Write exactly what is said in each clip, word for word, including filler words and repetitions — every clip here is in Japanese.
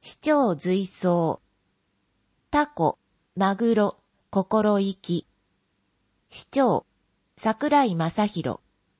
市長随走。タコ、マグロ、心意気。市長、桜井正宏。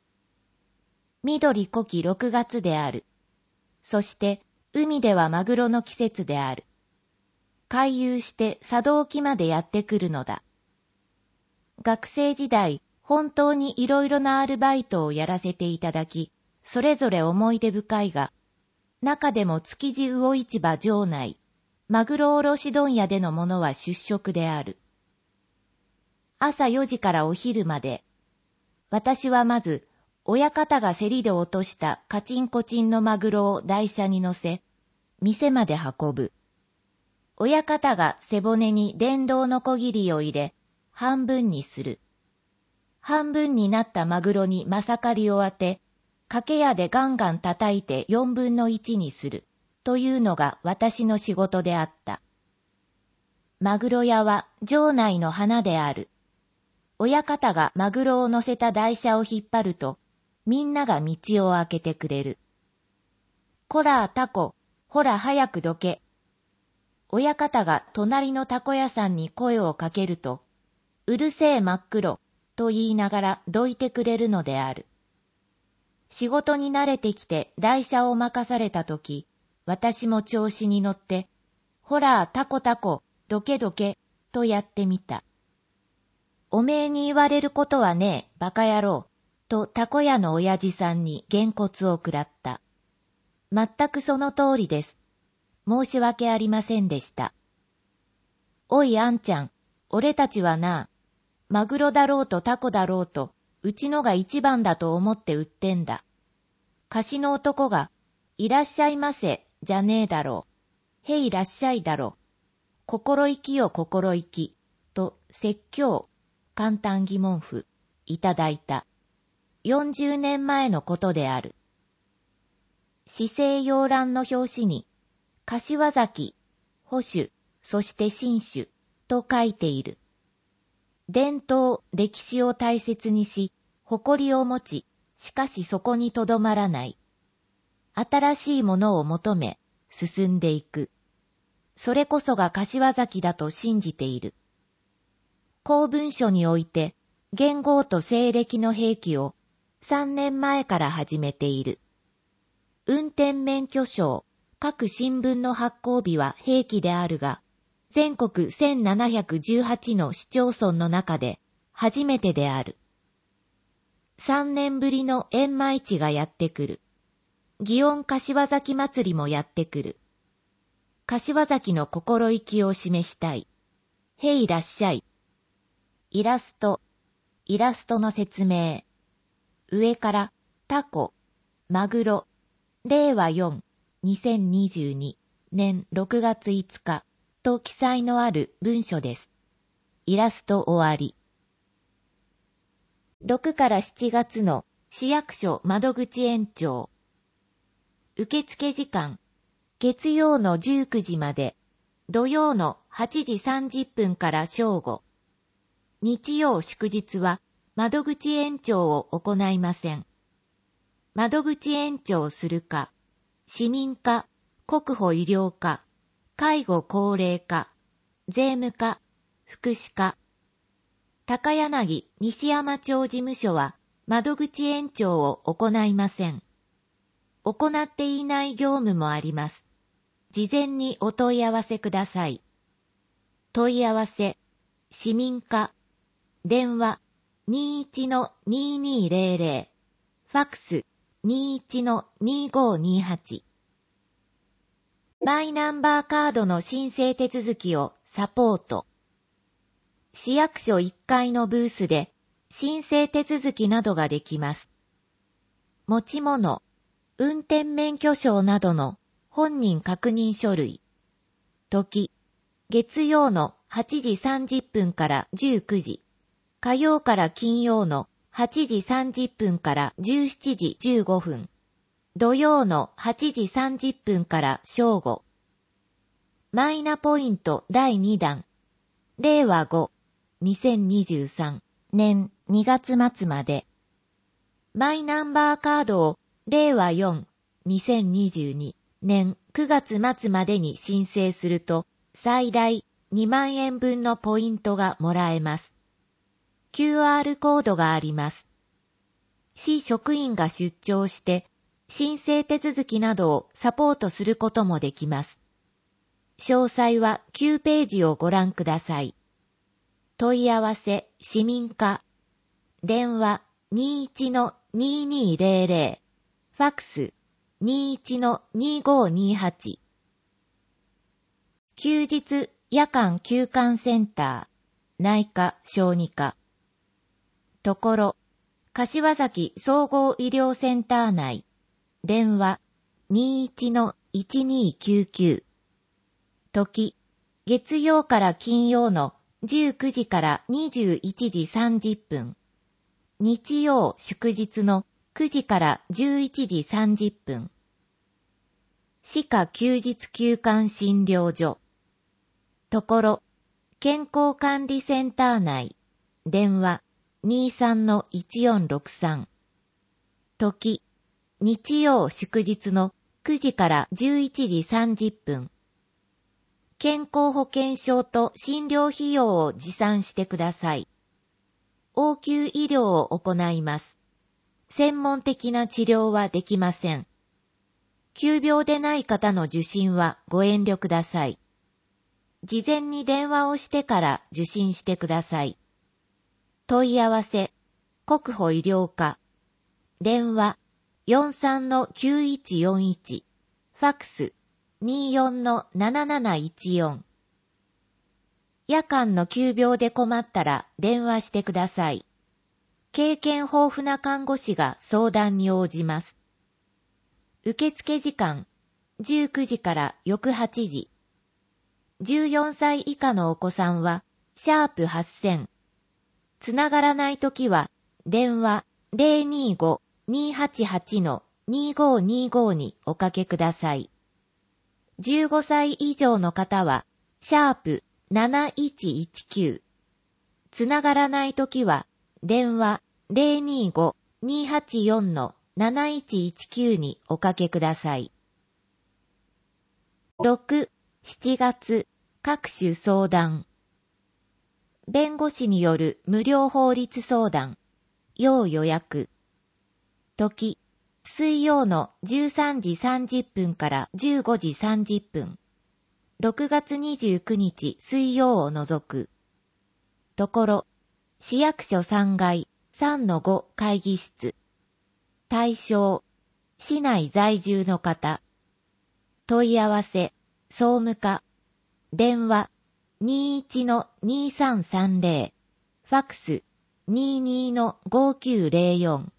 緑濃きろくがつである。そして、海ではマグロの季節である。回遊して佐渡沖までやってくるのだ。学生時代、本当にいろいろなアルバイトをやらせていただき、それぞれ思い出深いが、中でも築地魚市場場内、マグロ卸問屋でのものは出食である。朝よじからお昼まで、私はまず、親方が競りで落としたカチンコチンのマグロを台車に乗せ、店まで運ぶ。親方が背骨に電動のこぎりを入れ、半分にする。半分になったマグロにまさかりを当て、掛け屋でガンガン叩いて四分の一にする、というのが私の仕事であった。マグロ屋は場内の花である。親方がマグロを乗せた台車を引っ張ると、みんなが道を開けてくれる。こらタコ、ほら早くどけ。親方が隣のタコ屋さんに声をかけると、うるせえ真っ黒、と言いながらどいてくれるのである。仕事に慣れてきて台車を任されたとき、私も調子に乗って、ほらタコタコ、どけどけ、とやってみた。おめえに言われることはねえ、バカ野郎、とタコ屋の親父さんにげんこつを食らった。全くその通りです。申し訳ありませんでした。おいあんちゃん、俺たちはな、マグロだろうとタコだろうと、うちのが一番だと思って売ってんだ。貸しの男が、いらっしゃいませ、じゃねえだろう。へいらっしゃいだろう。心意気よ心意気、と説教、簡単疑問符、いただいた。よんじゅうねんまえのことである。市政洋覧の表紙に、柏崎、保守、そして新種、と書いている。伝統、歴史を大切にし、誇りを持ち、しかしそこにとどまらない。新しいものを求め、進んでいく。それこそが柏崎だと信じている。公文書において、元号と西暦の併記をさんねんまえから始めている。運転免許証、各新聞の発行日は併記であるが、全国せんななひゃくじゅうはちの市町村の中で初めてである。さんねんぶりの閻魔市がやってくる。祇園柏崎祭りもやってくる。柏崎の心意気を示したい。へいらっしゃい。イラスト。イラストの説明。上からタコ、マグロ、れいわよん、にせんにじゅうにねんろくがついつかと記載のある文書です。イラスト終わり。ろくからしちがつの市役所窓口延長。受付時間、月曜のじゅうくじまで、土曜のはちじさんじゅっぷんから正午。日曜祝日は窓口延長を行いません。窓口延長するか、市民課、国保医療課、介護高齢課、税務課、福祉課。高柳西山町事務所は窓口延長を行いません。行っていない業務もあります。事前にお問い合わせください。問い合わせ、市民課、電話 にじゅういちのにーにーぜろぜろ、ファックス にじゅういちのにーごーにーはち。マイナンバーカードの申請手続きをサポート。市役所いっかいのブースで申請手続きなどができます。持ち物、運転免許証などの本人確認書類。時、月曜のはちじさんじゅっぷんからじゅうくじ。火曜から金曜のはちじさんじゅっぷんからじゅうしちじじゅうごふん。土曜のはちじさんじゅっぷんから正午。マイナポイントだいにだん。れいわご、にせんにじゅうさんねんにがつまつまで。マイナンバーカードをれいわよん、にせんにじゅうにねんくがつ末までに申請すると、最大にまんえんぶんのポイントがもらえます。キューアール コードがあります。市職員が出張して、申請手続きなどをサポートすることもできます。詳細はきゅうページをご覧ください。問い合わせ、市民課。電話 にじゅういちのにじゅうにぜろぜろ。ファックス にじゅういちのにごにはち。休日夜間休館センター。内科小児科。ところ、柏崎総合医療センター内。電話 にじゅういちのいちにきゅうきゅう。時、月曜から金曜のじゅうくじからにじゅういちじさんじゅっぷん。日曜祝日のくじからじゅういちじさんじゅっぷん。歯科休日休館診療所。ところ、健康管理センター内。電話 にじゅうさんのいちよんろくさん。時、日曜祝日のくじからじゅういちじさんじゅっぷん。健康保険証と診療費用を持参してください。応急医療を行います。専門的な治療はできません。急病でない方の受診はご遠慮ください。事前に電話をしてから受診してください。問い合わせ、国保医療課。電話 よんじゅうさんのきゅういちよんいち。ファックス にじゅうよんのなななないちよん。夜間の急病で困ったら電話してください。経験豊富な看護師が相談に応じます。受付時間、じゅうくじから翌はちじ。じゅうよんさい以下のお子さんは、シャープはっせん。つながらないときは、電話 ゼロにーご にーはちはち のにーごーにーご におかけください。じゅうごさい以上の方は、シャープなないちいちきゅう。つながらないときは、電話 ゼロにーご にーはちよん のなないちいちきゅうにおかけください。ろく、しちがつ、各種相談。弁護士による無料法律相談。要予約。時、水曜のじゅうさんじさんじゅっぷんからじゅうごじさんじゅっぷん。ろくがつにじゅうくにち水曜を除く。ところ、市役所さんがい さんのご 会議室。対象、市内在住の方。問い合わせ、総務課。電話 にじゅういちのにーさんさんぜろ。ファックス にじゅうにのごきゅうぜろよん。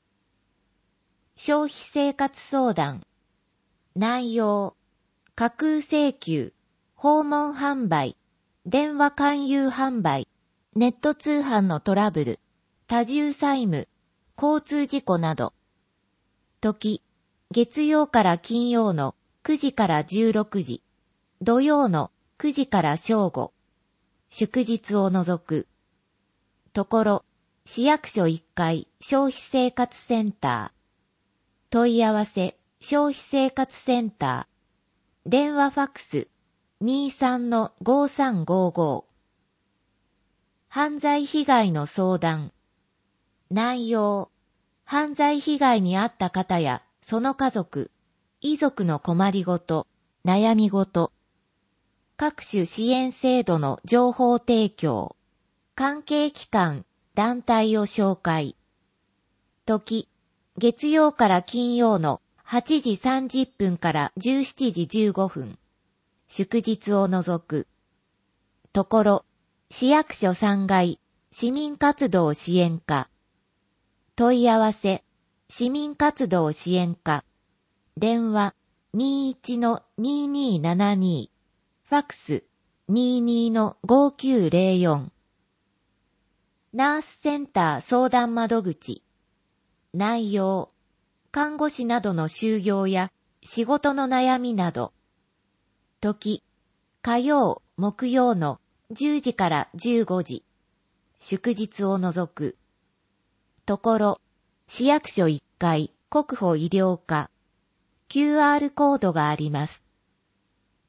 消費生活相談。内容、架空請求、訪問販売、電話勧誘販売、ネット通販のトラブル、多重債務、交通事故など。時、月曜から金曜のくじからじゅうろくじ、土曜のくじから正午、祝日を除く。ところ、市役所いっかい消費生活センター。問い合わせ、消費生活センター。電話ファックス にじゅうさんのごさんごご。犯罪被害の相談。内容、犯罪被害に遭った方やその家族、遺族の困りごと、悩みごと。各種支援制度の情報提供。関係機関、団体を紹介。時、月曜から金曜のはちじさんじゅっぷんからじゅうしちじじゅうごふん。祝日を除く。ところ、市役所さんがい市民活動支援課。問い合わせ、市民活動支援課。電話 にじゅういちのにーにーななに。ファックス にじゅうにのごきゅうぜろよん。ナースセンター相談窓口。内容、看護師などの就業や仕事の悩みなど。時、火曜、木曜のじゅうじからじゅうごじ。祝日を除く。ところ、市役所いっかい国保医療課。キューアール コードがあります。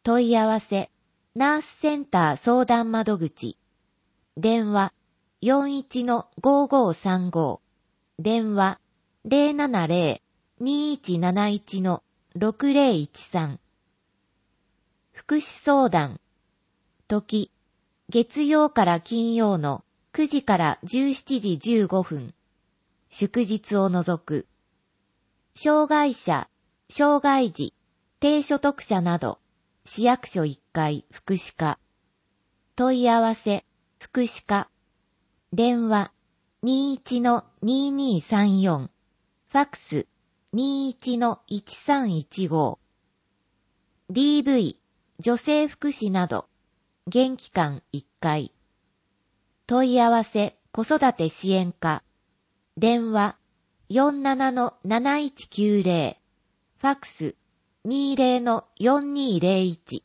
問い合わせ、ナースセンター相談窓口。電話、よんいちのごーごーさんご。電話、ゼロななゼロ にいちなないちのろくゼロいちさん。福祉相談。時、月曜から金曜のくじからじゅうしちじじゅうごふん。祝日を除く。障害者、障害児、低所得者など、市役所いっかい福祉課。問い合わせ、福祉課。電話、にいちのににさんよん。ファックス、にいちのいちさんいちご。ディーブイ、女性福祉など、現機関いっかい。問い合わせ、子育て支援課。電話、よんななのなないちきゅうゼロ。ファックス、にゼロのよんにゼロいち。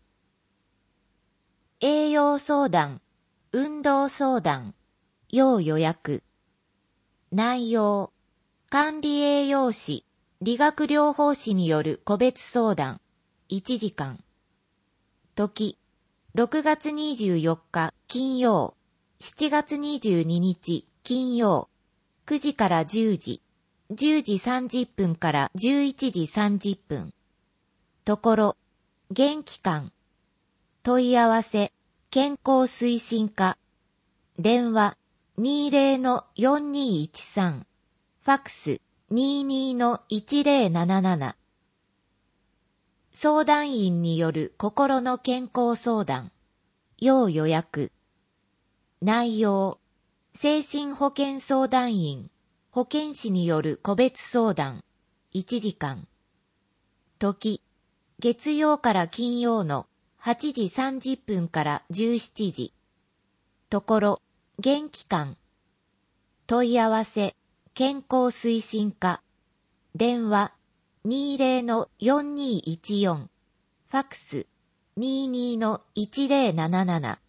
栄養相談、運動相談、要予約。内容、管理栄養士、理学療法士による個別相談、いちじかん。時、ろくがつにじゅうよっか金曜、しちがつにじゅうににち金曜、くじからじゅうじ、じゅうじさんじゅっぷんからじゅういちじさんじゅっぷん。ところ、現機関。問い合わせ、健康推進課。電話、にゼロのよんにいちさん。ファックス、にじゅうにのいちゼロなななな。相談員による心の健康相談。要予約。内容、精神保健相談員、保健師による個別相談。いちじかん。時、月曜から金曜のはちじさんじゅっぷんからじゅうしちじ。ところ、現機関。問い合わせ、健康推進課。電話、にゼロのよんにいちよん。ファックス、にじゅうにのいちゼロなななな。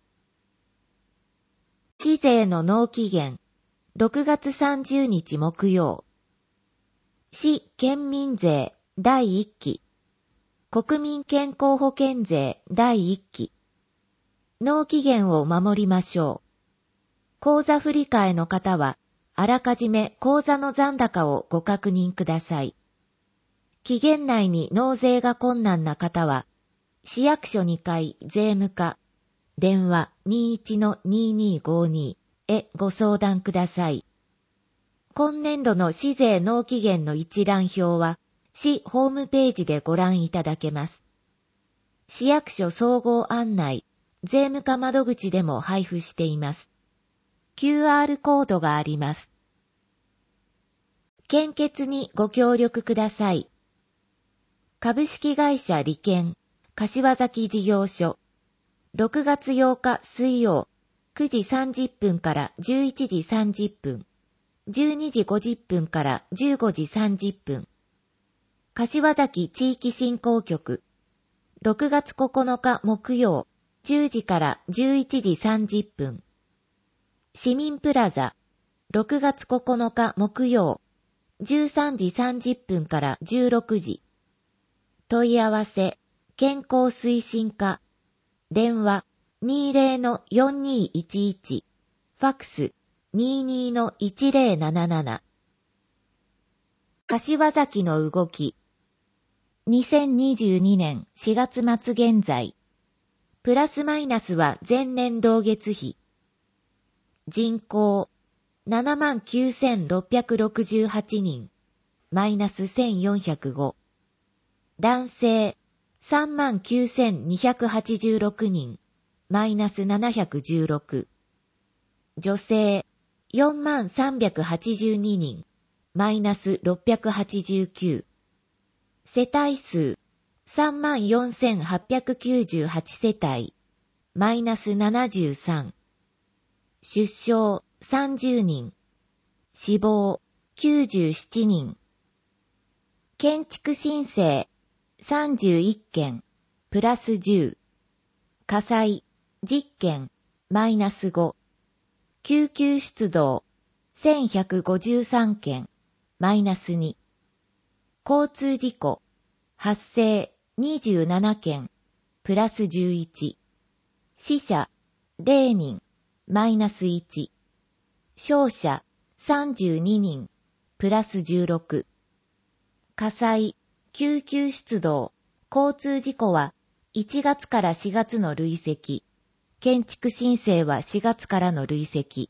市税の納期限、ろくがつさんじゅうにち木曜。市県民税だいいっき。国民健康保険税だいいっき。納期限を守りましょう。口座振替の方は、あらかじめ口座の残高をご確認ください。期限内に納税が困難な方は、市役所にかい税務課、電話 にいちのににごに へご相談ください。今年度の市税納期限の一覧表は、市ホームページでご覧いただけます。市役所総合案内、税務課窓口でも配布しています。キューアール コードがあります。献血にご協力ください。株式会社利権、柏崎事業所。ろくがつようか水曜、くじさんじゅっぷんからじゅういちじさんじゅっぷん、じゅうにじごじゅっぷんからじゅうごじさんじゅっぷん。柏崎地域振興局。ろくがつここのか木曜、じゅうじからじゅういちじさんじゅっぷん。市民プラザ。ろくがつここのか木曜、じゅうさんじさんじゅっぷんからじゅうろくじ。問い合わせ、健康推進課。電話、にゼロのよんにいちいち。ファックス、にじゅうにのいちゼロなななな。柏崎の動き。にせんにじゅうにねんしがつ末現在。プラスマイナスは前年同月比。人口、ななまんきゅうせんろっぴゃくろくじゅうはちにん。マイナスせんよんひゃくご。男性、さんまんきゅうせんにひゃくはちじゅうろくにん。マイナスななひゃくじゅうろく。女性、よんまんさんびゃくはちじゅうににん。マイナスろっぴゃくはちじゅうきゅう。世帯数、さんまんよんせんはっぴゃくきゅうじゅうはち世帯。マイナスななじゅうさん。出生、さんじゅうにん。死亡、きゅうじゅうななにん。建築申請、さんじゅういっけん、プラスじゅう。火災、じゅっけん、マイナスご。救急出動、せんひゃくごじゅうさんけん、マイナスに。交通事故、発生、にじゅうななけん、 プラスじゅういち。死者、れいにん、マイナスいち。傷者、さんじゅうににん、プラスじゅうろく。火災、救急出動、交通事故はいちがつからしがつの累積。建築申請はしがつからの累積。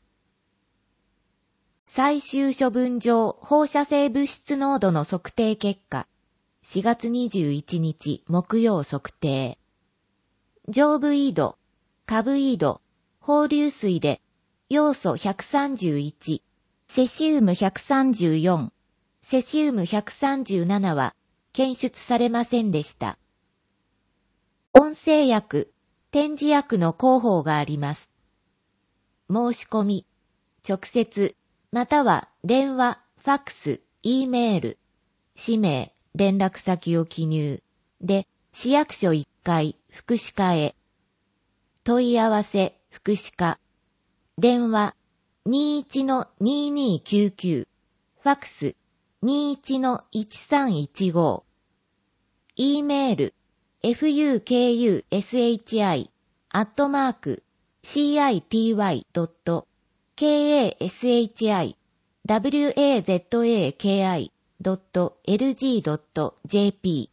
最終処分場放射性物質濃度の測定結果。しがつにじゅういちにち木曜測定。上部緯度、下部緯度、放流水で要素ひゃくさんじゅういち、セシウムひゃくさんじゅうよん、セシウムひゃくさんじゅうななは検出されませんでした。音声薬、点字薬の広報があります。申し込み、直接、または電話、ファックス、E メール、氏名、連絡先を記入。で、市役所いっかい、福祉課へ。問い合わせ、福祉課。電話、にじゅういちのにじゅうにきゅうきゅう。ファックス、にじゅういちのいちさんいちご。E メール、fukushi アットマーク city.kashi wazaki.lg.jp